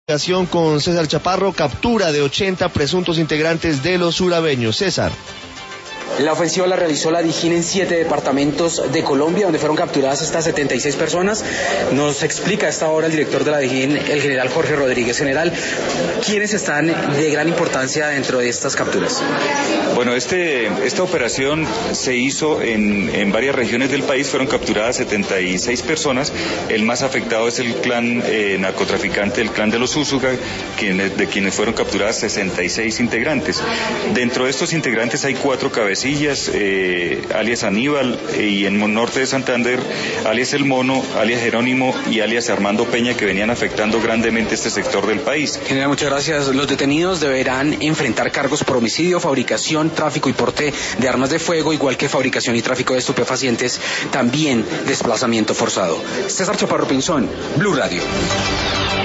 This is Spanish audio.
Con César Chaparro, captura de 80 presuntos integrantes de los surabeños. César. La ofensiva la realizó la DIJÍN en 7 departamentos de Colombia, donde fueron capturadas estas 76 personas. Nos explica a esta hora el director de la DIJÍN, el general Jorge Rodríguez. General, ¿quiénes están de gran importancia dentro de estas capturas? Bueno, esta operación se hizo en varias regiones del país, fueron capturadas 76 personas. El más afectado es el clan narcotraficante, el clan de los Úsuga, de quienes fueron capturadas 66 integrantes. Dentro de estos integrantes hay 4 cabecillas, alias Aníbal, y en norte de Santander, alias El Mono, alias Jerónimo y alias Armando Peña, que venían afectando grandemente este sector del país. General, muchas gracias. Los detenidos deberán enfrentar cargos por homicidio, fabricación, tráfico y porte de armas de fuego, igual que fabricación y tráfico de estupefacientes, también desplazamiento forzado. César Chaparro Pinzón, Blue Radio.